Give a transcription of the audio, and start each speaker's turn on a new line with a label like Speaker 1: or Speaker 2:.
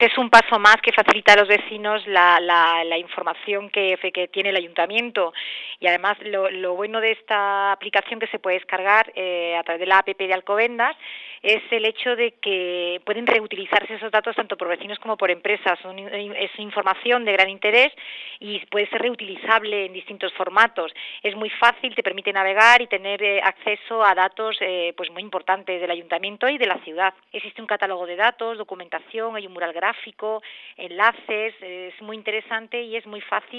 Speaker 1: Es un paso más que facilita a los vecinos la información que tiene el ayuntamiento, y además lo bueno de esta aplicación que se puede descargar a través de la app de Alcobendas es el hecho de que pueden reutilizarse esos datos tanto por vecinos como por empresas. Es información de gran interés y puede ser reutilizable en distintos formatos. Es muy fácil, te permite navegar y tener acceso a datos pues muy importantes del ayuntamiento y de la ciudad. Existe un catálogo de datos, documentación, hay un mural gráfico, enlaces, es muy interesante y es muy fácil